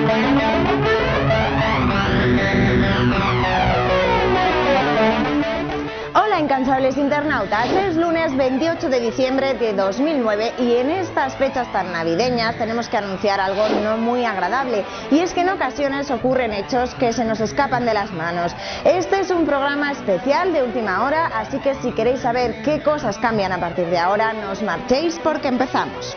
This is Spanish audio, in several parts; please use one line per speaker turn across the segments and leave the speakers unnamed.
Hola incansables internautas, es lunes 28 de diciembre de 2009 y en estas fechas tan navideñas tenemos que anunciar algo no muy agradable, y es que en ocasiones ocurren hechos que se nos escapan de las manos. Este es un programa especial de última hora, así que si queréis saber qué cosas cambian a partir de ahora, no os marchéis porque empezamos.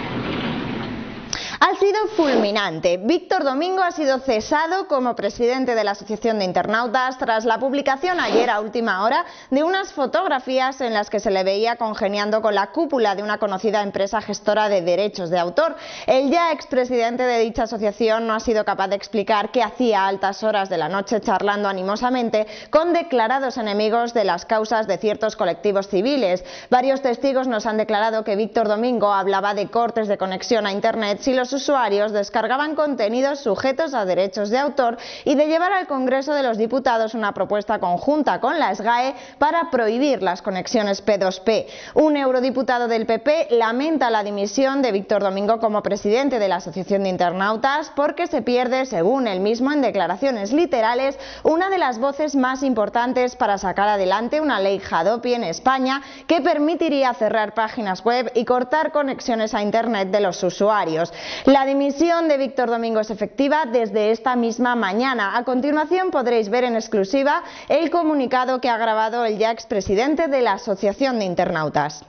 Ha sido fulminante. Víctor Domingo ha sido cesado como presidente de la Asociación de Internautas tras la publicación ayer a última hora de unas fotografías en las que se le veía congeniando con la cúpula de una conocida empresa gestora de derechos de autor. El ya expresidente de dicha asociación no ha sido capaz de explicar qué hacía a altas horas de la noche charlando animosamente con declarados enemigos de las causas de ciertos colectivos civiles. Varios testigos nos han declarado que Víctor Domingo hablaba de cortes de conexión a Internet si los usuarios descargaban contenidos sujetos a derechos de autor y de llevar al Congreso de los Diputados una propuesta conjunta con la SGAE para prohibir las conexiones P2P. Un eurodiputado del PP lamenta la dimisión de Víctor Domingo como presidente de la Asociación de Internautas porque se pierde, según él mismo en declaraciones literales, una de las voces más importantes para sacar adelante una ley Hadopi en España que permitiría cerrar páginas web y cortar conexiones a Internet de los usuarios. La dimisión de Víctor Domingo es efectiva desde esta misma mañana. A continuación podréis ver en exclusiva el comunicado que ha grabado el ya expresidente de la Asociación de Internautas.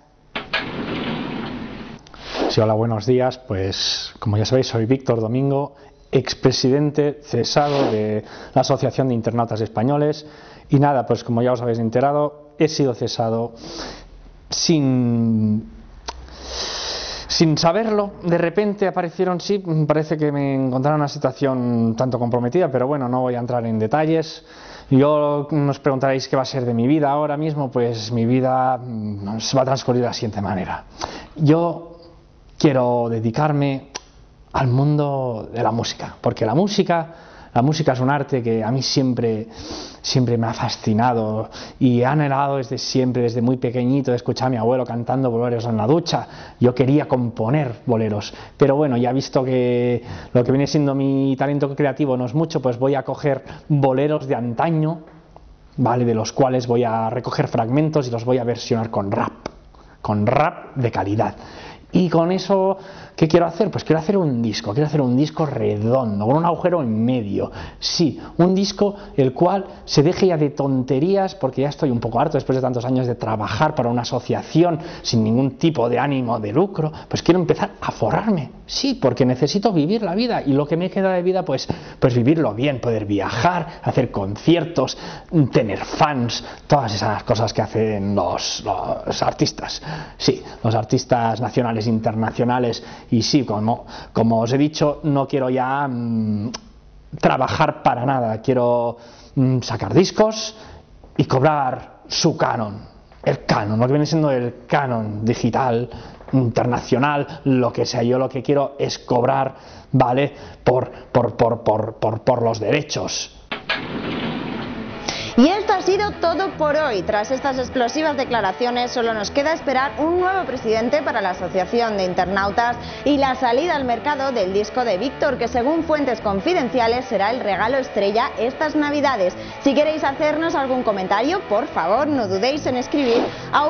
Sí, hola, buenos días. Pues como ya sabéis, soy Víctor Domingo, expresidente cesado de la Asociación de Internautas Españoles. Y nada, pues como ya os habéis enterado, he sido cesado sin saberlo. De repente aparecieron, sí, parece que me encontraron en una situación tanto comprometida, pero bueno, no voy a entrar en detalles. Yo nos preguntaréis qué va a ser de mi vida ahora mismo. Pues mi vida se va a transcurrir de la siguiente manera. Yo quiero dedicarme al mundo de la música, porque la música es un arte que a mí siempre me ha fascinado y he anhelado desde siempre, desde muy pequeñito, de escuchar a mi abuelo cantando boleros en la ducha. Yo quería componer boleros, pero bueno, ya visto que lo que viene siendo mi talento creativo no es mucho, pues voy a coger boleros de antaño, ¿vale?, de los cuales voy a recoger fragmentos y los voy a versionar con rap de calidad. Y con eso, ¿qué quiero hacer? Pues quiero hacer un disco redondo, con un agujero en medio. Sí, un disco el cual se deje ya de tonterías, porque ya estoy un poco harto después de tantos años de trabajar para una asociación sin ningún tipo de ánimo de lucro. Pues quiero empezar a forrarme, sí, porque necesito vivir la vida, y lo que me queda de vida, pues vivirlo bien, poder viajar, hacer conciertos, tener fans, todas esas cosas que hacen los artistas. Sí, los artistas nacionales, internacionales. Y sí, como os he dicho, no quiero ya trabajar para nada. Quiero sacar discos y cobrar su canon, el canon, lo que viene siendo el canon digital, internacional, lo que sea. Yo lo que quiero es cobrar, ¿vale?, por los derechos.
Y esto ha sido todo por hoy. Tras estas explosivas declaraciones solo nos queda esperar un nuevo presidente para la Asociación de Internautas y la salida al mercado del disco de Víctor, que según fuentes confidenciales será el regalo estrella estas navidades. Si queréis hacernos algún comentario, por favor no dudéis en escribir a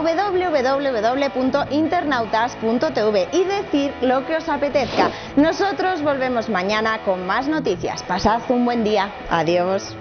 www.internautas.tv y decir lo que os apetezca. Nosotros volvemos mañana con más noticias. Pasad un buen día. Adiós.